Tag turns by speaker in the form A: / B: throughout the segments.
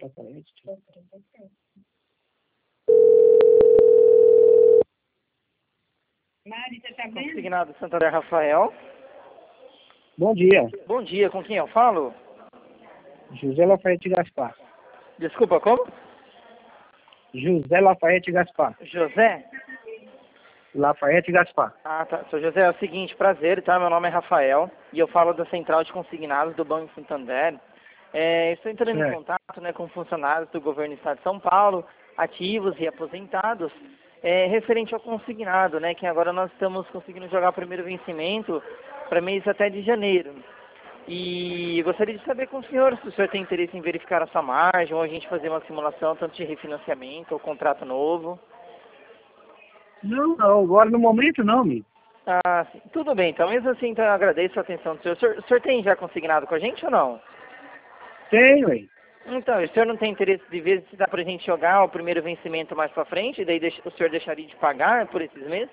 A: Mari, você tá vendo?
B: Consignado Santander Rafael.
C: Bom dia,
B: Bom dia, com quem eu falo?
C: José Lafayette Gaspar.
B: Desculpa, como?
C: José Lafayette Gaspar.
B: José?
C: Lafayette Gaspar.
B: Ah, tá. Sou José, é o seguinte, prazer, tá? Meu nome é Rafael e eu falo da Central de Consignados do Banco Santander. Estou entrando em
C: Certo.
B: contato, né, com funcionários do governo do Estado de São Paulo, ativos e aposentados, referente ao consignado, né, que agora nós estamos conseguindo jogar o primeiro vencimento para mês até de janeiro. E eu gostaria de saber com o senhor se o senhor tem interesse em verificar a sua margem ou a gente fazer uma simulação tanto de refinanciamento ou contrato novo.
C: Não, agora no momento não, amigo.
B: Ah, sim. Tudo bem, então mesmo assim então, eu agradeço a atenção do senhor. O senhor tem já consignado com a gente ou não?
C: Tenho, hein?
B: Então, o senhor não tem interesse de ver se dá pra gente jogar o primeiro vencimento mais pra frente e daí o senhor deixaria de pagar por esses meses?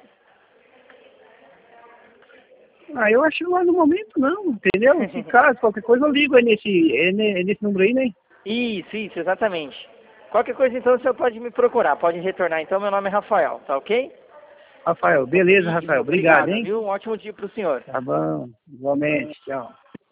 C: Ah, eu acho que lá no momento não, entendeu? Se caso, qualquer coisa eu ligo aí nesse número aí, né?
B: Isso, exatamente. Qualquer coisa então o senhor pode me procurar, pode retornar. Então meu nome é Rafael, tá ok?
C: Rafael, beleza,
B: Isso,
C: Rafael. Obrigado, hein?
B: viu? Um ótimo dia pro senhor.
C: Tá bom, igualmente, tchau.